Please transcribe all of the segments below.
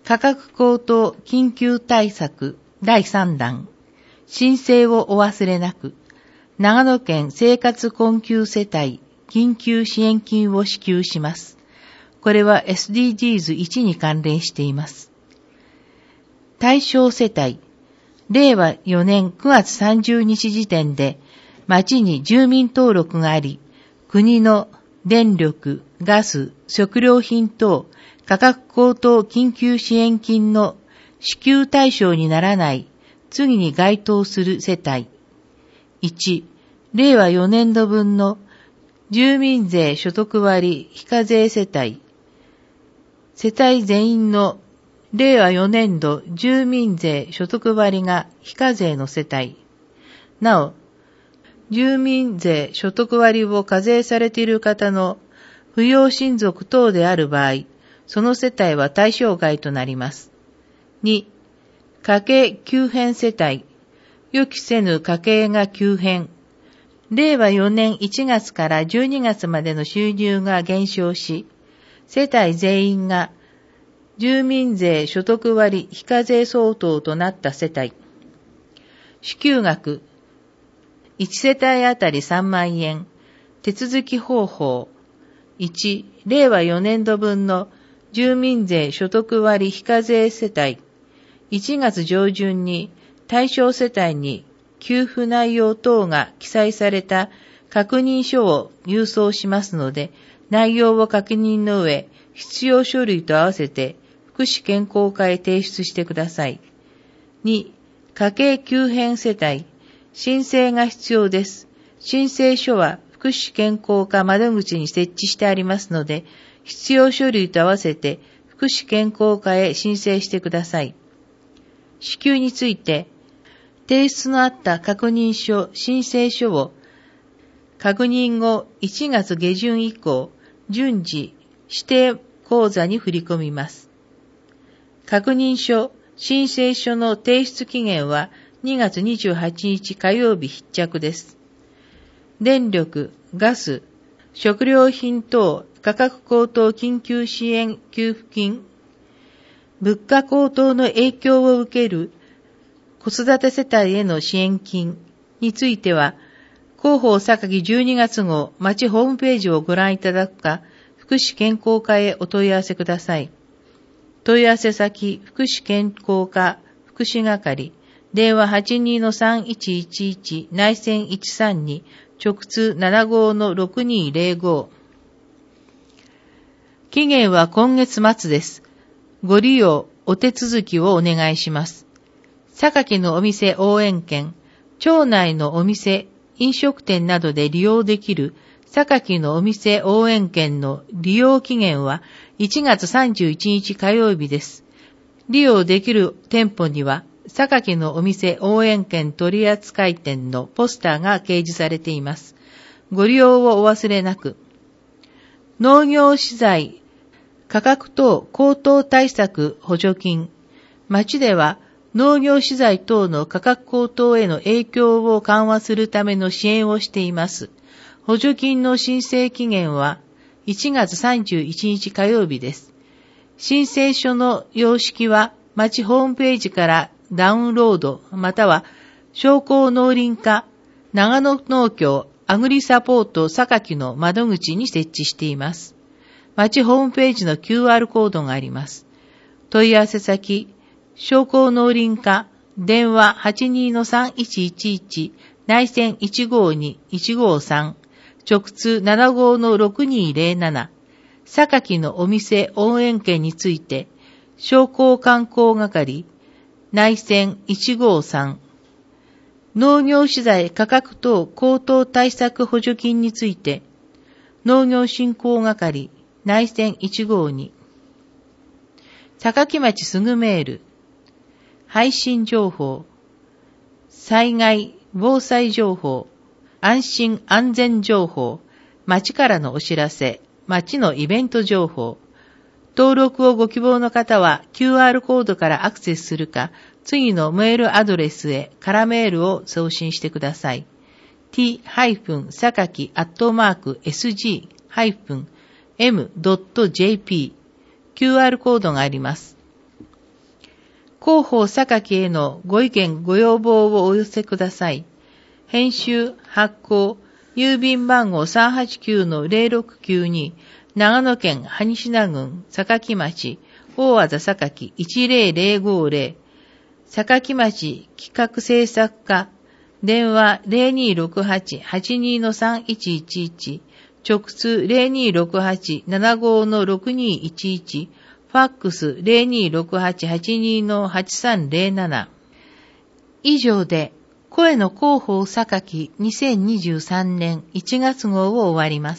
価格高騰緊急対策第3弾。申請をお忘れなく。長野県生活困窮世帯緊急支援金を支給します。これは SDGs1 に関連しています。対象世帯。令和4年9月30日時点で町に住民登録があり、国の電力、ガス、食料品等価格高騰緊急支援金の支給対象にならない次に該当する世帯。1、令和4年度分の住民税所得割非課税世帯。世帯全員の令和4年度住民税所得割が非課税の世帯。なお、住民税所得割を課税されている方の扶養親族等である場合、その世帯は対象外となります。2、家計急変世帯。予期せぬ家計が急変。令和4年1月から12月までの収入が減少し、世帯全員が住民税所得割非課税相当となった世帯。支給額。1世帯あたり3万円。手続き方法。1、令和4年度分の住民税所得割非課税世帯。1月上旬に対象世帯に給付内容等が記載された確認書を郵送しますので、内容を確認の上、必要書類と合わせて福祉健康課へ提出してください。2、家計急変世帯。申請が必要です。申請書は福祉健康課窓口に設置してありますので、必要書類と合わせて福祉健康課へ申請してください。支給について、提出のあった確認書、申請書を確認後1月下旬以降、順次指定口座に振り込みます。確認書、申請書の提出期限は2月28日火曜日必着です。電力、ガス、食料品等価格高騰緊急支援給付金、物価高騰の影響を受ける子育て世帯への支援金については、広報榊12月号町ホームページをご覧いただくか、福祉健康課へお問い合わせください。問い合わせ先、福祉健康課福祉係、電話 82-3111 内線132、直通75-6205。期限は今月末です。ご利用、お手続きをお願いします。榊のお店応援券、町内のお店、飲食店などで利用できる榊のお店応援券の利用期限は1月31日火曜日です。利用できる店舗には、榊のお店応援券取扱店のポスターが掲示されています。ご利用をお忘れなく。農業資材、価格等高騰対策補助金。町では農業資材等の価格高騰への影響を緩和するための支援をしています。補助金の申請期限は1月31日火曜日です。申請書の様式は町ホームページからダウンロードまたは商工農林課長野農協アグリサポート榊の窓口に設置しています。町ホームページの QR コードがあります。問い合わせ先、商工農林課電話 82-3111 内線152-153直通75-6207榊のお店応援券について商工観光係内線153農業資材価格等高騰対策補助金について農業振興係内線152榊町すぐメール配信情報災害防災情報安心安全情報町からのお知らせ町のイベント情報登録をご希望の方は QR コードからアクセスするか次のメールアドレスへ空メールを送信してください。t-sakaki@sg-m.jp QR コードがあります。 広報榊へのご意見ご要望をお寄せください。編集、発行、郵便番号 389-0692 長野県萩品郡榊町大和田榊10050榊町企画制作課電話 0268-82-3111 直通 0268-75-6211 ファックス 0268-82-8307 以上で声の広報榊2023年1月号を終わります。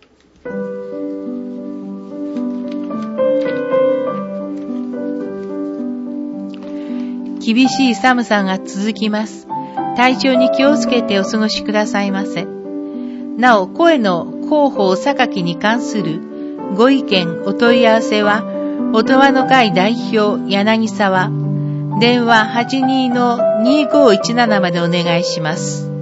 厳しい寒さが続きます。体調に気をつけてお過ごしくださいませ。なお、声の広報榊に関するご意見、お問い合わせは、音羽の会代表柳沢、電話 82-2517 までお願いします。